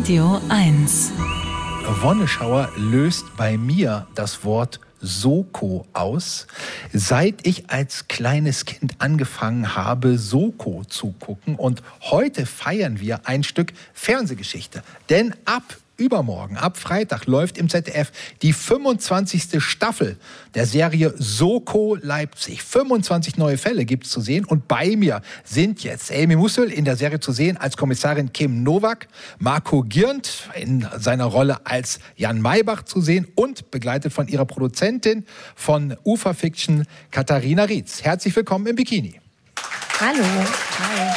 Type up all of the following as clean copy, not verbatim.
Radio 1. Wonneschauer löst bei mir das Wort Soko aus. Seit ich als kleines Kind angefangen habe, Soko zu gucken. Und heute feiern wir ein Stück Fernsehgeschichte. Denn übermorgen, ab Freitag, läuft im ZDF die 25. Staffel der Serie Soko Leipzig. 25 neue Fälle gibt es zu sehen. Und bei mir sind jetzt Amy Mussel in der Serie zu sehen als Kommissarin Kim Nowak, Marco Girnt in seiner Rolle als Jan Maybach zu sehen und begleitet von ihrer Produzentin von Ufa Fiction, Katharina Rietz. Herzlich willkommen im Bikini. Hallo. Hi.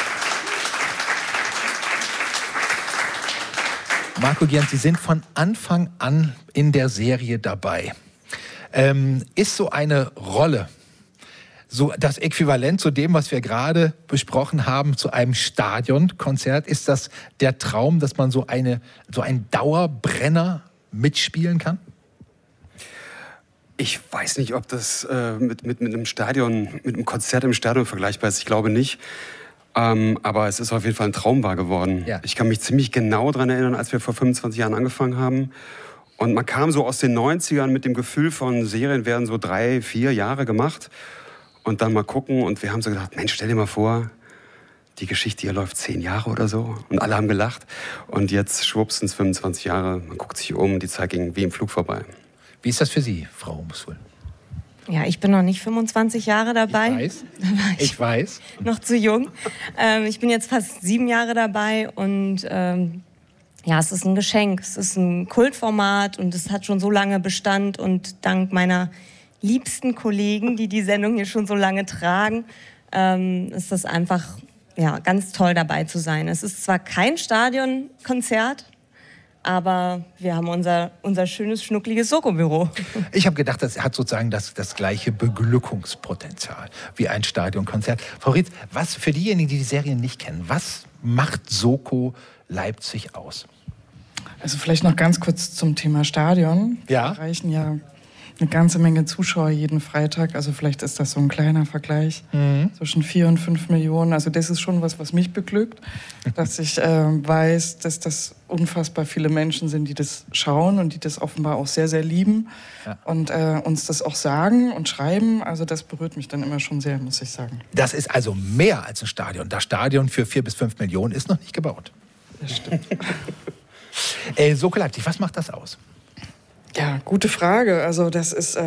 Marco Girnt, Sie sind von Anfang an in der Serie dabei. Ist so eine Rolle so das Äquivalent zu dem, was wir gerade besprochen haben, zu einem Stadionkonzert? Ist das der Traum, dass man so einen Dauerbrenner mitspielen kann? Ich weiß nicht, ob das mit einem Konzert im Stadion vergleichbar ist. Ich glaube nicht. Aber es ist auf jeden Fall ein Traum wahr geworden. Ja. Ich kann mich ziemlich genau daran erinnern, als wir vor 25 Jahren angefangen haben. Und man kam so aus den 90ern mit dem Gefühl von, Serien werden so 3-4 Jahre gemacht. Und dann mal gucken. Und wir haben so gedacht, Mensch, stell dir mal vor, die Geschichte hier läuft 10 Jahre oder so. Und alle haben gelacht. Und jetzt schwupps sind es 25 Jahre. Man guckt sich um, die Zeit ging wie im Flug vorbei. Wie ist das für Sie, Frau Mussel? Ja, ich bin noch nicht 25 Jahre dabei. Ich weiß. Noch zu jung. Ich bin jetzt fast 7 Jahre dabei und ja, es ist ein Geschenk. Es ist ein Kultformat und es hat schon so lange Bestand und dank meiner liebsten Kollegen, die Sendung hier schon so lange tragen, ist das einfach ganz toll dabei zu sein. Es ist zwar kein Stadionkonzert, aber wir haben unser schönes, schnuckliges Soko-Büro. Ich habe gedacht, das hat sozusagen das gleiche Beglückungspotenzial wie ein Stadionkonzert. Frau Rietz, was für diejenigen, die Serie nicht kennen, was macht Soko Leipzig aus? Also vielleicht noch ganz kurz zum Thema Stadion. Ja. Wir erreichen ja eine ganze Menge Zuschauer jeden Freitag. Also vielleicht ist das so ein kleiner Vergleich zwischen 4 und 5 Millionen. Also das ist schon was mich beglückt, dass ich weiß, dass das unfassbar viele Menschen sind, die das schauen und die das offenbar auch sehr, sehr lieben und uns das auch sagen und schreiben. Also das berührt mich dann immer schon sehr, muss ich sagen. Das ist also mehr als ein Stadion. Das Stadion für 4 bis 5 Millionen ist noch nicht gebaut. Das stimmt. Soko Leipzig, was macht das aus? Ja, gute Frage. Also das ist,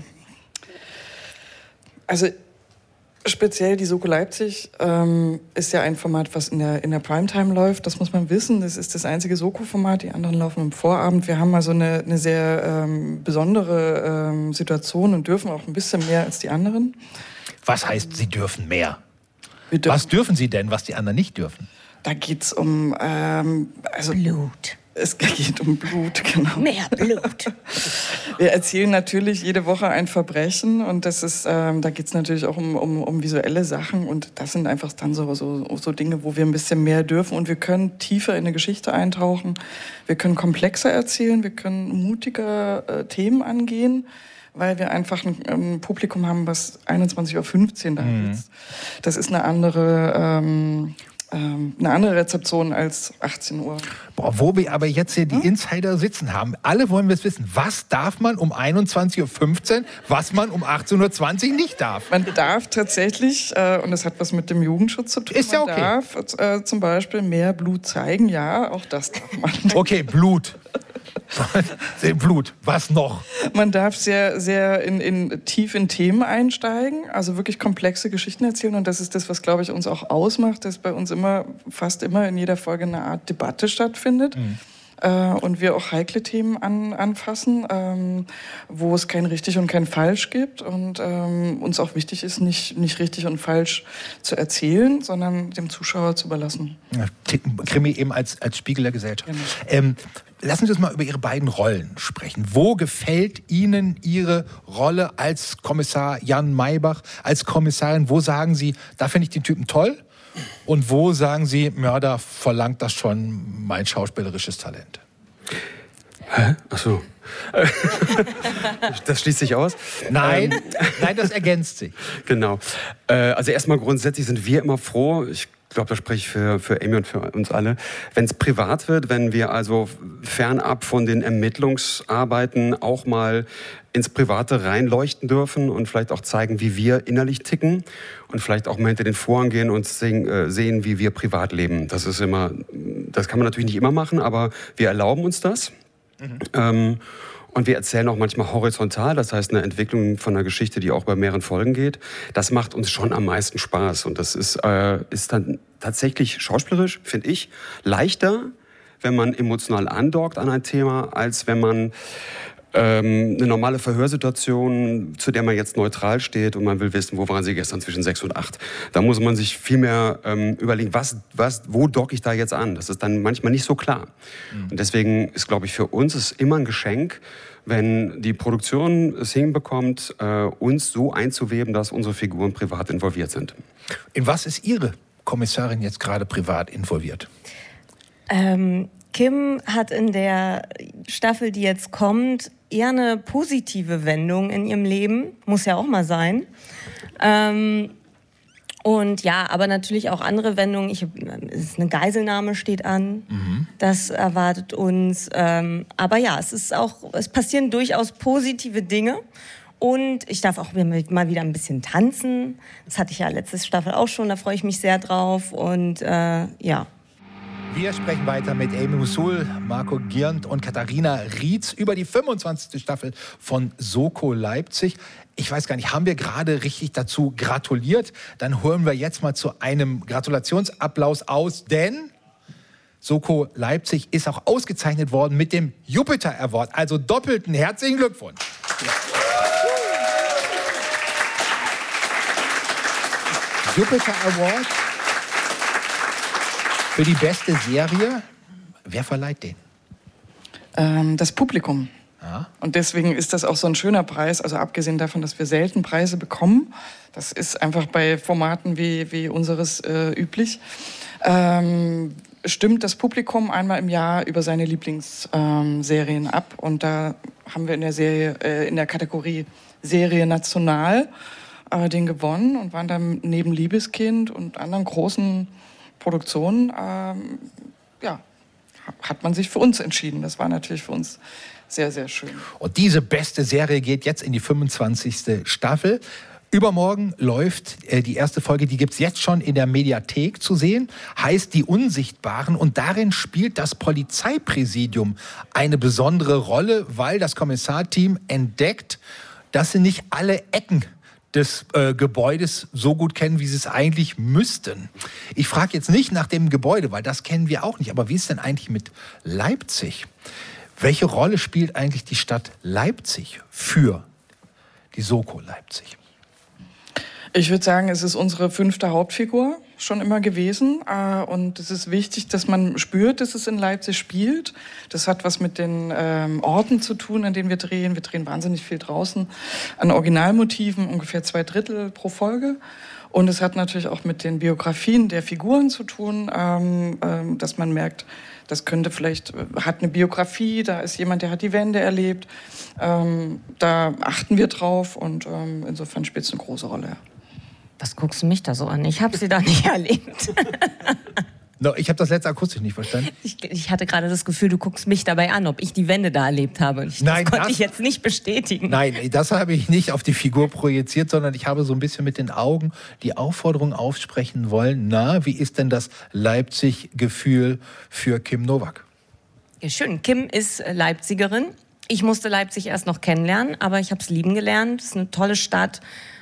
speziell die Soko Leipzig ist ja ein Format, was in der Primetime läuft. Das muss man wissen. Das ist das einzige Soko-Format. Die anderen laufen im Vorabend. Wir haben also eine sehr besondere Situation und dürfen auch ein bisschen mehr als die anderen. Was heißt, Sie dürfen mehr? Was dürfen Sie denn, was die anderen nicht dürfen? Da geht's um Blut. Es geht um Blut, genau. Mehr Blut. Wir erzählen natürlich jede Woche ein Verbrechen und das ist, da geht es natürlich auch um visuelle Sachen und das sind einfach dann so Dinge, wo wir ein bisschen mehr dürfen und wir können tiefer in eine Geschichte eintauchen, wir können komplexer erzählen, wir können mutiger Themen angehen, weil wir einfach ein Publikum haben, was 21:15 Uhr da sitzt. Das ist eine andere Rezeption als 18 Uhr. Wo wir aber jetzt hier die Insider sitzen haben, alle wollen wir es wissen. Was darf man um 21:15 Uhr, was man um 18:20 Uhr nicht darf? Man darf tatsächlich, und das hat was mit dem Jugendschutz zu tun, ist ja okay. Man darf zum Beispiel mehr Blut zeigen. Ja, auch das darf man. Okay, Blut. Blut, was noch? Man darf sehr, sehr tief in Themen einsteigen, also wirklich komplexe Geschichten erzählen. Und das ist das, was, glaube ich, uns auch ausmacht, dass bei uns fast immer in jeder Folge eine Art Debatte stattfindet. Und wir auch heikle Themen anfassen, wo es kein richtig und kein falsch gibt. Und uns auch wichtig ist, nicht richtig und falsch zu erzählen, sondern dem Zuschauer zu überlassen. Ja, Krimi eben als Spiegel der Gesellschaft. Genau. Lassen Sie uns mal über Ihre beiden Rollen sprechen. Wo gefällt Ihnen Ihre Rolle als Kommissar Jan Maybach, als Kommissarin? Wo sagen Sie, da finde ich den Typen toll? Und wo sagen Sie, ja, da verlangt das schon mein schauspielerisches Talent? Hä? Ach so. Das schließt sich aus? Nein, das ergänzt sich. Genau. Also erstmal grundsätzlich sind wir immer froh. Ich glaube, das spreche ich für Amy und für uns alle. Wenn es privat wird, wenn wir also fernab von den Ermittlungsarbeiten auch mal ins Private reinleuchten dürfen und vielleicht auch zeigen, wie wir innerlich ticken und vielleicht auch mal hinter den Vorhang gehen und sehen, wie wir privat leben. Das kann man natürlich nicht immer machen, aber wir erlauben uns das. Und wir erzählen auch manchmal horizontal, das heißt eine Entwicklung von einer Geschichte, die auch bei mehreren Folgen geht. Das macht uns schon am meisten Spaß. Und das ist dann tatsächlich schauspielerisch, finde ich, leichter, wenn man emotional andockt an ein Thema, als wenn man eine normale Verhörsituation, zu der man jetzt neutral steht und man will wissen, wo waren Sie gestern zwischen 6 und 8. Da muss man sich viel mehr überlegen, wo docke ich da jetzt an? Das ist dann manchmal nicht so klar. Und deswegen ist, glaube ich, für uns ist immer ein Geschenk, wenn die Produktion es hinbekommt, uns so einzuweben, dass unsere Figuren privat involviert sind. In was ist Ihre Kommissarin jetzt gerade privat involviert? Kim hat in der Staffel, die jetzt kommt, eher eine positive Wendung in ihrem Leben. Muss ja auch mal sein. Und ja, aber natürlich auch andere Wendungen. Eine Geiselnahme steht an. Das erwartet uns. Aber ja, es passieren durchaus positive Dinge. Und ich darf auch mal wieder ein bisschen tanzen. Das hatte ich ja letzte Staffel auch schon. Da freue ich mich sehr drauf. Und ja. Wir sprechen weiter mit Amy Hussul, Marco Giernt und Katharina Rietz über die 25. Staffel von Soko Leipzig. Ich weiß gar nicht, haben wir gerade richtig dazu gratuliert? Dann holen wir jetzt mal zu einem Gratulationsapplaus aus, denn Soko Leipzig ist auch ausgezeichnet worden mit dem Jupiter Award. Also doppelten herzlichen Glückwunsch. Jupiter Award für die beste Serie. Wer verleiht den? Das Publikum. Ja. Und deswegen ist das auch so ein schöner Preis. Also abgesehen davon, dass wir selten Preise bekommen. Das ist einfach bei Formaten wie unseres üblich. Stimmt das Publikum einmal im Jahr über seine Lieblingsserien ab. Und da haben wir in der Kategorie Serie National den gewonnen und waren dann neben Liebeskind und anderen großen Produktionen, hat man sich für uns entschieden. Das war natürlich für uns sehr, sehr schön. Und diese beste Serie geht jetzt in die 25. Staffel. Übermorgen läuft die erste Folge, die gibt es jetzt schon in der Mediathek zu sehen, heißt Die Unsichtbaren. Und darin spielt das Polizeipräsidium eine besondere Rolle, weil das Kommissarteam entdeckt, dass sie nicht alle Ecken des Gebäudes so gut kennen, wie sie es eigentlich müssten. Ich frage jetzt nicht nach dem Gebäude, weil das kennen wir auch nicht. Aber wie ist denn eigentlich mit Leipzig? Welche Rolle spielt eigentlich die Stadt Leipzig für die Soko Leipzig? Ich würde sagen, es ist unsere 5. Hauptfigur schon immer gewesen. Und es ist wichtig, dass man spürt, dass es in Leipzig spielt. Das hat was mit den Orten zu tun, an denen wir drehen. Wir drehen wahnsinnig viel draußen an Originalmotiven, ungefähr 2/3 pro Folge. Und es hat natürlich auch mit den Biografien der Figuren zu tun, dass man merkt, das könnte vielleicht, hat eine Biografie, da ist jemand, der hat die Wende erlebt. Da achten wir drauf und insofern spielt es eine große Rolle. Was guckst du mich da so an? Ich habe sie da nicht erlebt. No, ich habe das letzte akustisch nicht verstanden. Ich hatte gerade das Gefühl, du guckst mich dabei an, ob ich die Wende da erlebt habe. Das konnte ich jetzt nicht bestätigen. Nein, das habe ich nicht auf die Figur projiziert, sondern ich habe so ein bisschen mit den Augen die Aufforderung aufsprechen wollen. Na, wie ist denn das Leipzig-Gefühl für Kim Nowak? Ja, schön. Kim ist Leipzigerin. Ich musste Leipzig erst noch kennenlernen, aber ich habe es lieben gelernt. Es ist eine tolle Stadt.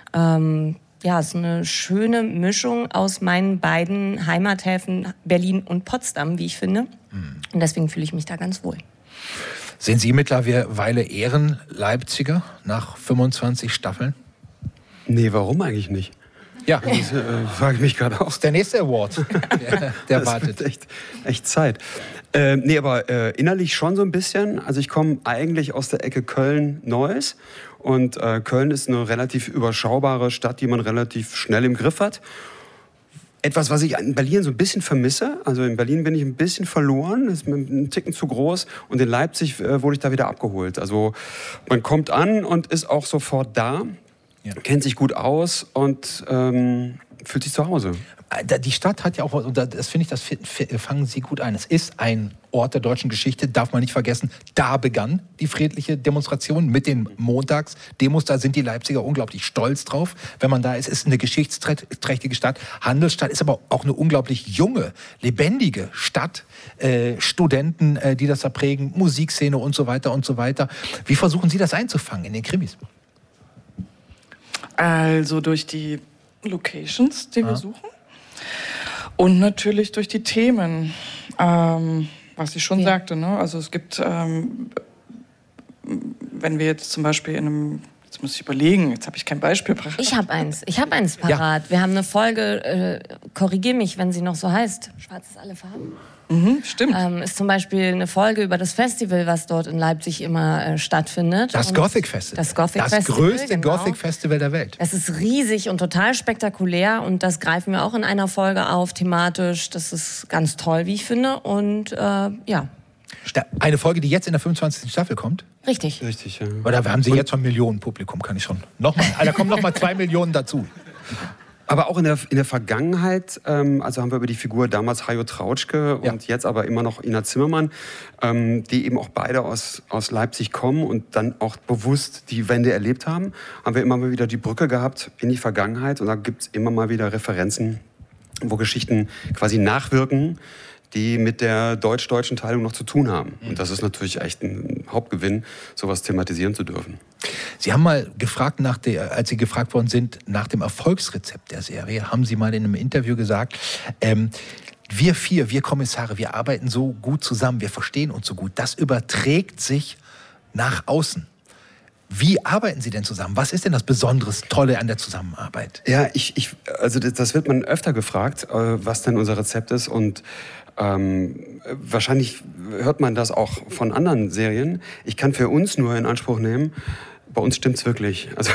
Ja, es ist eine schöne Mischung aus meinen beiden Heimathäfen Berlin und Potsdam, wie ich finde. Und deswegen fühle ich mich da ganz wohl. Sind Sie mittlerweile Ehrenleipziger nach 25 Staffeln? Nee, warum eigentlich nicht? Ja. Das frage ich mich gerade auch. Das ist der nächste Award, der wartet. Das wird echt Zeit. Nee, aber innerlich schon so ein bisschen. Also ich komme eigentlich aus der Ecke Köln-Neuss. Und Köln ist eine relativ überschaubare Stadt, die man relativ schnell im Griff hat. Etwas, was ich in Berlin so ein bisschen vermisse. Also in Berlin bin ich ein bisschen verloren, ist mir ein Ticken zu groß. Und in Leipzig wurde ich da wieder abgeholt. Also man kommt an und ist auch sofort da, kennt sich gut aus und fühlt sich zu Hause. Die Stadt hat ja auch, das finde ich, das fangen Sie gut ein. Es ist ein Ort der deutschen Geschichte, darf man nicht vergessen. Da begann die friedliche Demonstration mit den Montagsdemos. Da sind die Leipziger unglaublich stolz drauf, wenn man da ist. Es ist eine geschichtsträchtige Stadt. Handelsstadt ist aber auch eine unglaublich junge, lebendige Stadt. Studenten, die das da prägen, Musikszene und so weiter und so weiter. Wie versuchen Sie das einzufangen in den Krimis? Also durch die Locations, die wir suchen. Und natürlich durch die Themen, was ich schon sagte. Ne? Also es gibt, wenn wir jetzt zum Beispiel in einem, jetzt muss ich überlegen, jetzt habe ich kein Beispiel parat. Ich habe eins parat. Ja. Wir haben eine Folge, korrigier mich, wenn sie noch so heißt, Schwarz ist alle Farben. Stimmt. Ist zum Beispiel eine Folge über das Festival, was dort in Leipzig immer stattfindet. Das Gothic Festival. Das Gothic das Festival, größte Gothic Festival der Welt. Es ist riesig und total spektakulär und das greifen wir auch in einer Folge auf, thematisch. Das ist ganz toll, wie ich finde. Und ja. Eine Folge, die jetzt in der 25. Staffel kommt? Richtig. Richtig, ja. Oder haben Sie jetzt schon Millionen Publikum, kann ich schon. Da kommen noch mal 2 Millionen dazu. Aber auch in der Vergangenheit, also haben wir über die Figur damals Hajo Trautschke und jetzt aber immer noch Ina Zimmermann, die eben auch beide aus Leipzig kommen und dann auch bewusst die Wende erlebt haben wir immer mal wieder die Brücke gehabt in die Vergangenheit und da gibt es immer mal wieder Referenzen, wo Geschichten quasi nachwirken, die mit der deutsch-deutschen Teilung noch zu tun haben. Und das ist natürlich echt ein Hauptgewinn, sowas thematisieren zu dürfen. Sie haben mal gefragt, als Sie gefragt worden sind, nach dem Erfolgsrezept der Serie, haben Sie mal in einem Interview gesagt, wir Kommissare, wir arbeiten so gut zusammen, wir verstehen uns so gut, das überträgt sich nach außen. Wie arbeiten Sie denn zusammen? Was ist denn das Besonderes, Tolle an der Zusammenarbeit? Ja, also das wird man öfter gefragt, was denn unser Rezept ist und wahrscheinlich hört man das auch von anderen Serien. Ich kann für uns nur in Anspruch nehmen, bei uns stimmt's wirklich. Also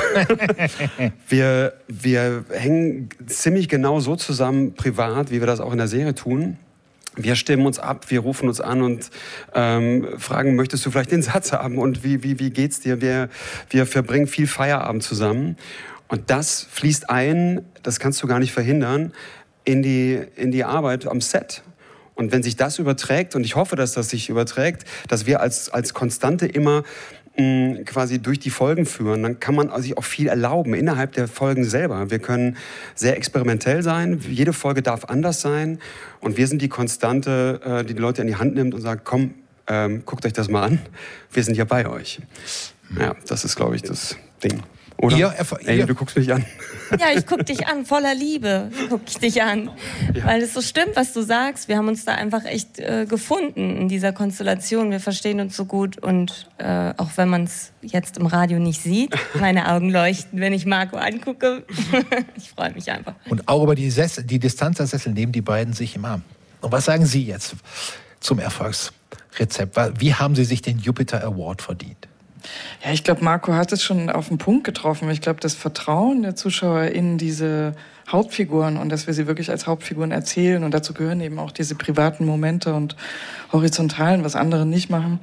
wir hängen ziemlich genau so zusammen privat, wie wir das auch in der Serie tun. Wir stimmen uns ab, wir rufen uns an und fragen, möchtest du vielleicht den Satz haben und wie geht's dir? Wir verbringen viel Feierabend zusammen und das fließt ein, das kannst du gar nicht verhindern, in die Arbeit am Set. Und wenn sich das überträgt, und ich hoffe, dass das sich überträgt, dass wir als Konstante immer quasi durch die Folgen führen, dann kann man sich auch viel erlauben innerhalb der Folgen selber. Wir können sehr experimentell sein, jede Folge darf anders sein und wir sind die Konstante, die Leute in die Hand nimmt und sagt, komm, guckt euch das mal an, wir sind ja bei euch. Ja, das ist, glaube ich, das Ding. Oder? Ey, du guckst mich an. Ja, ich guck dich an, voller Liebe guck ich dich an. Ja. Weil es so stimmt, was du sagst. Wir haben uns da einfach echt gefunden in dieser Konstellation. Wir verstehen uns so gut und auch wenn man es jetzt im Radio nicht sieht, meine Augen leuchten, wenn ich Marco angucke. Ich freue mich einfach. Und auch über die Distanz der Sessel nehmen die beiden sich im Arm. Und was sagen Sie jetzt zum Erfolgsrezept? Wie haben Sie sich den Jupiter Award verdient? Ja, ich glaube, Marco hat es schon auf den Punkt getroffen. Ich glaube, das Vertrauen der Zuschauer in diese Hauptfiguren und dass wir sie wirklich als Hauptfiguren erzählen und dazu gehören eben auch diese privaten Momente und Horizontalen, was andere nicht machen.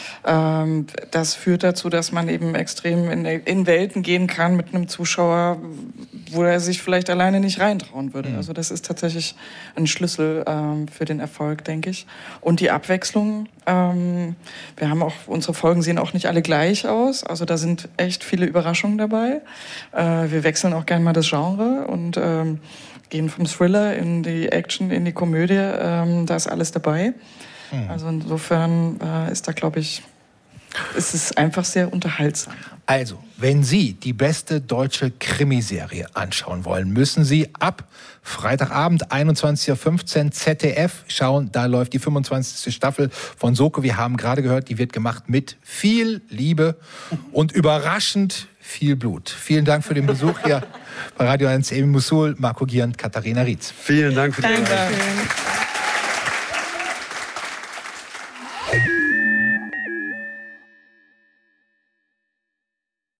Das führt dazu, dass man eben extrem in Welten gehen kann mit einem Zuschauer, wo er sich vielleicht alleine nicht reintrauen würde. Also das ist tatsächlich ein Schlüssel für den Erfolg, denke ich. Und die Abwechslung. Wir haben auch, unsere Folgen sehen auch nicht alle gleich aus. Also da sind echt viele Überraschungen dabei. Wir wechseln auch gerne mal das Genre und gehen vom Thriller in die Action, in die Komödie. Da ist alles dabei. Also insofern ist da, glaube ich, es ist einfach sehr unterhaltsam. Also, wenn Sie die beste deutsche Krimiserie anschauen wollen, müssen Sie ab Freitagabend 21:15 Uhr ZDF schauen. Da läuft die 25. Staffel von Soko. Wir haben gerade gehört, die wird gemacht mit viel Liebe und überraschend viel Blut. Vielen Dank für den Besuch hier bei Radio 1 Emin Mosul, Marco Giernt, Katharina Rietz. Vielen Dank für die Danke.